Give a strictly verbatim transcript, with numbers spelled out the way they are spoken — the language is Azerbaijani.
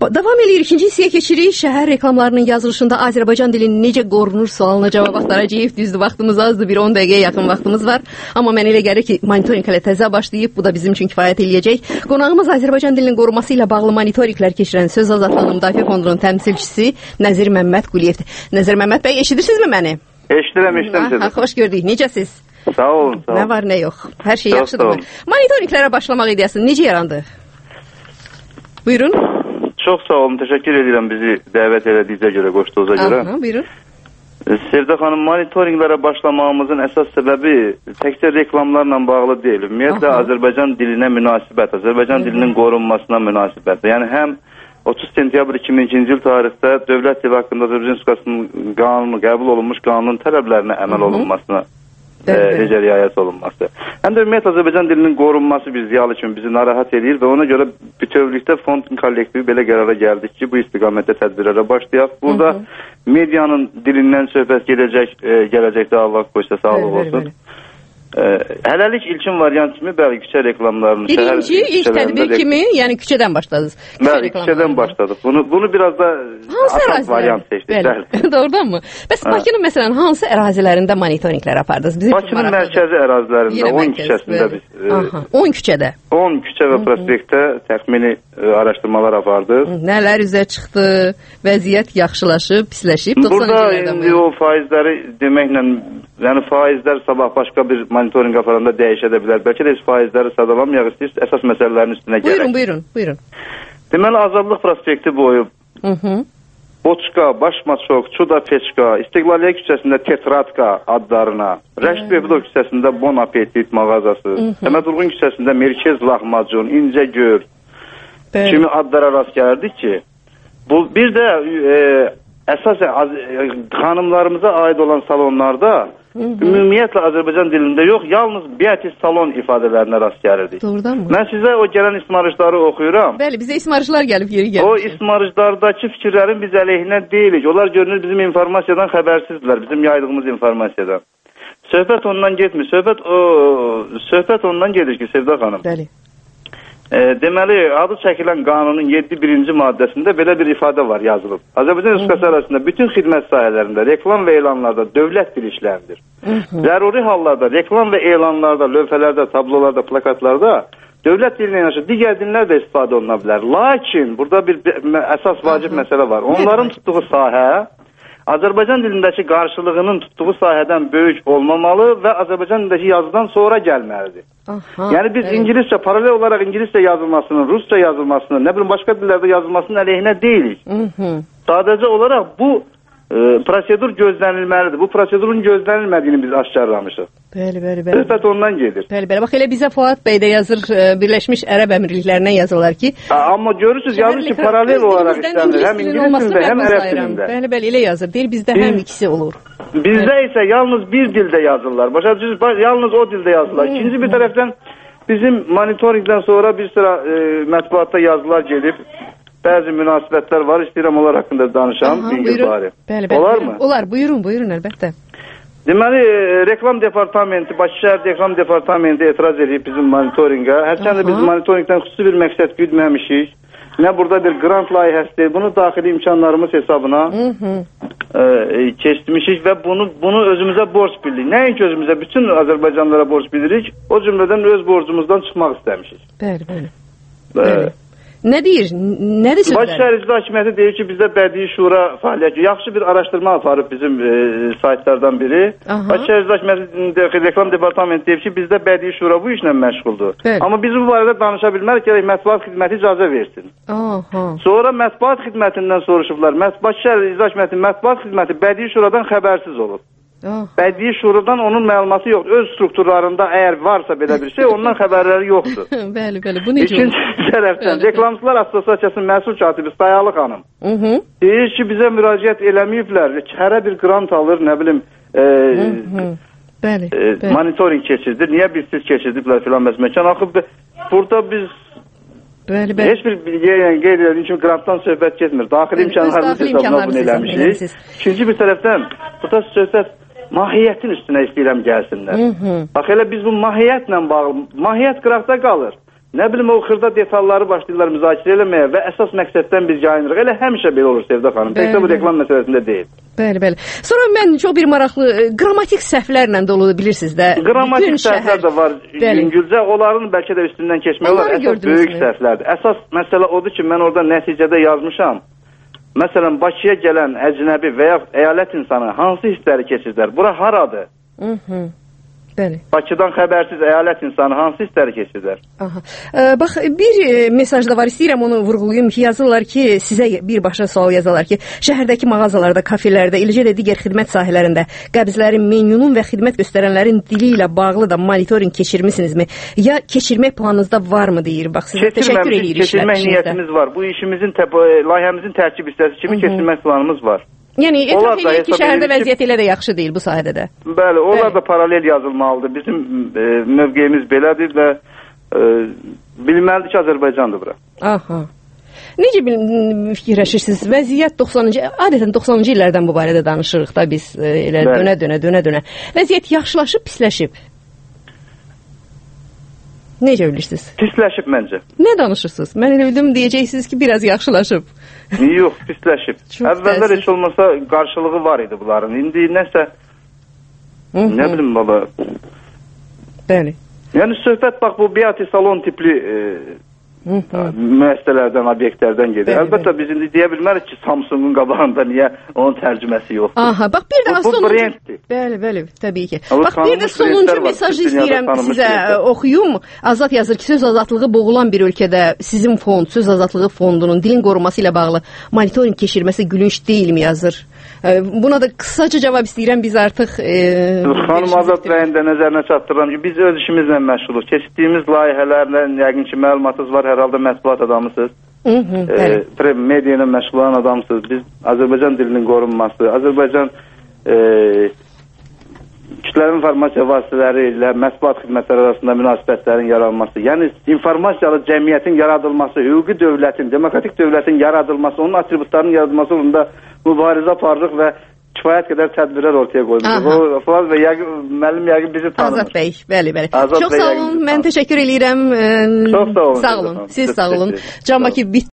Davam edirik. İkinci hissəyə keçirik. Şəhər reklamlarının yazılışında Azərbaycan dilinin necə qorunur sualına cavab axtaracağıq. Düzdür, vaxtımız azdır. Bir on dəqiqəyə yaxın vaxtımız var. Amma mən elə gəlir ki, monitoring hələ təzə başlayıb. Bu da bizim üçün kifayət eləyəcək. Qonağımız Azərbaycan dilinin qorunması ilə bağlı monitoringlər keçirən Söz Azadlığı Müdafiə Fondunun təmsilçisi Nəzir Məmməd Quliyevdir. Nəzir Məmməd bəy, eşidirsinizmi məni? Eşidirəm, eşidirəm. Xoş gördük. Necəsiz? Sağ olun, sağ olun. Nə var, nə yox? Hər şey yaxşıdır. Monitoringlərə başlamaq ideyasını necə yarandı? Buyurun. Çox sağ olun, təşəkkür edirəm bizi dəvət elədiyinizə görə, qoşduğunuza görə. Aha, buyurun. Sevda xanım, monitoringlərə başlamağımızın əsas səbəbi təkcə reklamlarla bağlı deyil. Ümumiyyətlə, Aha. Azərbaycan dilinə münasibət, Azərbaycan Hı -hı. dilinin qorunmasına münasibət. Yəni, həm otuz sentyabr iki min ikinci il tarixdə Dövlət dili haqqında Azərbaycan Respublikasının qanunu, qəbul olunmuş qanunun tələblərinə əməl Hı -hı. olunmasına necə riayət olunması. Həm də ümumiyyətlə Azərbaycan dilinin qorunması bir ziyalı kimi bizi narahat edir və ona görə bütövlükdə fond kollektivi belə qərara gəldik ki, bu istiqamətdə tədbirlərə başlayaq. Burada Hı -hı. medianın dilindən söhbət gedəcək, e, gələcəkdə Allah qoysa sağlıq olsun. E, hələlik ilkin variant kimi bəli, küçə reklamlarını... Birinci ilk tədbir kimi, yəni küçədən başladınız. Bəli, küçədən başladıq. Bunu, bunu biraz da asas variant seçdik. Doğrudan mı? Bəs Bakının məsələn hansı ərazilərində monitoringlər apardınız? Bizim Bakının mərkəzi ərazilərində, on küçəsində biz... on küçədə? on küçə və prospektdə təxmini araşdırmalar apardıq. Nələr üzə çıxdı, vəziyyət yaxşılaşıb, pisləşib? Burada indi o faizləri deməklə, yəni faizlər sabah başqa bir monitoring aparanda dəyişə də bilər. Bəlkə də heç faizləri sadalamayaq, istəyir, əsas məsələlərin üstünə gələk. Buyurun, buyurun, buyurun. Deməli, Azadlıq prospekti boyu Boçka, Başmaçok, Çuda Peçka, İstiqlaliyə küçəsində Tetratka adlarına, Rəşid Beybudow küçəsində Bon Appetit mağazası, Səməd Vurğun küçəsində Merkez Lahmacun, İncəgöl kimi adlara rast gəlirdik ki, bu bir də e, əsasən xanımlarımıza aid olan salonlarda ümumiyyətlə Azərbaycan dilində yox, yalnız biatis salon ifadələrinə rast gəlirdik. Doğrudan mı? Mən sizə o gələn ismarışları oxuyuram. Bəli, bizə ismarışlar gəlib yeri gəlib. O ismarışlardakı fikirlərin biz əleyhinə deyilik. Onlar görünür bizim informasiyadan xəbərsizdirlər, bizim yaydığımız informasiyadan. Söhbət ondan getmir. Söhbət o söhbət ondan gedir ki, Sevda xanım. Bəli. E, deməli, adı çəkilən qanunun yeddi birinci maddəsində belə bir ifadə var yazılıb. Azərbaycan Respublikası arasında bütün xidmət sahələrində, reklam və elanlarda dövlət dili işlənilir. Zəruri hallarda, reklam və elanlarda, lövhələrdə, tablolarda, plakatlarda dövlət dilinə yanaşı digər dillər də istifadə oluna bilər. Lakin burada bir, bir əsas vacib məsələ var. Onların tutduğu sahə Azərbaycan dilindəki qarşılığının tutduğu sahədən böyük olmamalı və Azərbaycan dilindəki yazıdan sonra gəlməlidir. Aha, yəni biz evet. İngiliscə, paralel olaraq İngiliscə yazılmasının, Rusça yazılmasının, nə bilim başqa dillərdə yazılmasının əleyhinə deyilik. Hı -hı. Sadəcə olaraq bu e, prosedur gözlənilməlidir. Bu prosedurun gözlənilmədiyini biz aşkarlamışıq. Bəli, bəli, bəli. Söhbət ondan gedir. Bəli, bəli. Bax elə bizə Fuad bəy də yazır, Birləşmiş Ərəb Əmirliklərindən yazırlar ki... A, amma görürsünüz, yazır ki, paralel olaraq işlənilir. Həm İngilis dilində, həm Ərəb dilində. Bəli, bəli, elə yazır. Deyir, bizdə Biz, həm ikisi olur. Bizdə isə yalnız bir dildə yazırlar. Başa düşürsünüz, yalnız o dildə yazırlar. İkinci bir tərəfdən bizim monitoringdən sonra bir sıra e, mətbuatda yazılar gedib. Bəzi münasibətlər var, istəyirəm onlar haqqında danışam. Aha, buyurun. Bəli, bəli, Olar mı? Olar, buyurun, buyurun, əlbəttə. Deməli, reklam departamenti, Bakı şəhər reklam departamenti etiraz edib bizim monitorinqə. Hərçəndə biz monitoringdən xüsusi bir məqsəd güdməmişik. Nə burada bir grant layihəsidir, bunu daxili imkanlarımız hesabına e, keçmişik və bunu bunu özümüzə borc bilirik. Nəinki özümüzə, bütün Azərbaycanlılara borc bilirik, o cümlədən öz borcumuzdan çıxmaq istəmişik. Bəli, bəli. bəli. Nə deyir? Nədir sözlər? Bakı şəhər İcra Hakimiyyəti deyir ki, bizdə Bədii Şura fəaliyyəti, yaxşı bir araşdırma aparıb bizim e, saytlardan biri. Aha. Bakı şəhər İcra Hakimiyyəti reklam departamenti deyir ki, bizdə Bədii Şura bu işlə məşğuldur. Bəli. Amma biz bu barədə danışa bilmərik, gerək mətbuat xidməti icazə versin. Aha. Sonra mətbuat xidmətindən soruşublar. Bakı şəhər İcra Hakimiyyəti mətbuat xidməti Bədii Şuradan xəbərsiz olub. Oh. Bədii Şuradan onun məlumatı yoxdur. Öz strukturlarında əgər varsa belə bir şey, ondan xəbərləri yoxdur. Bəli, bəli. Bu necə olur? İkinci tərəfdən, Reklamçılar Assosiasiyasının məsul katibi Sayalı xanım uh -huh. deyir ki, bizə müraciət eləməyiblər. Hərə bir grant alır, nə bilim, e, uh -huh. bəli, e, bəli. monitoring keçirdir. Niyə biz siz keçirdiklər filan bəs məkan? Axı, burada biz Bəli, bəli. Heç bir yəni, qeyd edildiyi kimi qrantdan söhbət getmir. Daxili imkanlarımız hesabına bunu eləmişik. İkinci bir tərəfdən, burada söhbət mahiyyətin üstünə istəyirəm gəlsinlər. Hı -hı. Bax elə biz bu mahiyyətlə bağlı, mahiyyət qıraqda qalır. nə bilim o xırda detalları başlayırlar müzakirə eləməyə və əsas məqsəddən biz yayınırıq. Elə həmişə belə olur Sevda xanım. Təkcə bu reklam məsələsində deyil. Bəli, bəli. Sonra mən çox bir maraqlı qrammatik səhvlərlə dolu bilirsiniz də. Qrammatik səhvlər də var. Yüngülcə onların bəlkə də üstündən keçmək olar. Əsas böyük səhvlərdir. Əsas məsələ odur ki, mən orada nəticədə yazmışam. Məsələn, Bakıya gələn əcnəbi və ya əyalət insanı hansı hissləri keçirdilər? Bura haradır? Hı hı. Bəli. Bakıdan xəbərsiz əyalət insanı hansı hissləri keçirdilər? Aha. Ee, bax, bir e, mesaj da var, istəyirəm onu vurğulayım ki, yazırlar ki, sizə birbaşa sual yazırlar ki, şəhərdəki mağazalarda, kafelərdə, eləcə də digər xidmət sahələrində qəbzlərin, menyunun və xidmət göstərənlərin dili ilə bağlı da monitorinq keçirmisinizmi? Ya keçirmək planınızda varmı deyir? Bax, sizə təşəkkür edirik. Keçirmək niyyətimiz var. Bu işimizin, layihəmizin tərkib hissəsi kimi keçirmək planımız var. Yəni, etiraf edir ki, şəhərdə vəziyyət elə də yaxşı deyil bu sahədə də. Bəli, onlar bəli. Da paralel yazılmalıdır. Bizim e, mövqeyimiz belədir və e, bilməlidir ki, Azərbaycandır bura. Aha. Necə fikirləşirsiniz? Vəziyyət doxsanıncı, adətən doxsanıncı illərdən bu barədə danışırıq da biz e, elə dönə-dönə, dönə-dönə. Vəziyyət yaxşılaşıb, pisləşib? Necə bilirsiniz? Pisləşib məncə. Nə danışırsınız? Mən elə bildim deyəcəksiniz ki, biraz yaxşılaşıb. Yox, pisləşib. Əvvəllər heç olmasa qarşılığı var idi bunların. İndi nəsə, Hı -hı. nə bilim baba. Bəli. Yəni söhbət bax bu biati salon tipli e, Hı -hı. müəssisələrdən, obyektlərdən gedir. Bəli, Əlbəttə bəli. Biz indi deyə bilmərik ki, Samsungun qabağında niyə onun tərcüməsi yoxdur. Aha, bax bir də bu, bu sonuncu. Brenddir. Bəli, bəli, təbii ki. Allah bax bir də sonuncu mesajı istəyirəm sizə brendlər. Oxuyum. Azad yazır ki, söz azadlığı boğulan bir ölkədə sizin fond, söz azadlığı fondunun dilin qorunması ilə bağlı monitorinq keçirməsi gülünç deyilmi yazır. Buna da qısaca cavab istəyirəm, biz artıq e, Xanım Azad bəyin də nəzərinə çatdırıram ki, biz öz işimizlə məşğuluq. Keçdiyimiz layihələrlə yəqin ki, məlumatınız var, hər halda mətbuat adamısınız. Hı -hı, e, media ilə məşğul olan adamsınız. Biz Azərbaycan dilinin qorunması, Azərbaycan e, kütləvi informasiya vasitələri ilə mətbuat xidmətləri arasında münasibətlərin yaranması, yəni informasiyalı cəmiyyətin yaradılması, hüquqi dövlətin, demokratik dövlətin yaradılması, onun atributlarının yaradılması uğrunda mübarizə aparırıq və kifayət qədər tədbirlər ortaya qoymuşuq. O Fuad və yəqin müəllim yəqin bizi tanır. Azad bəy, bəli, bəli. Azad Çox bəy sağ olun, mən təşəkkür edirəm. Çox sağ olun. Sağ olun, siz sağ olun. Can Bakı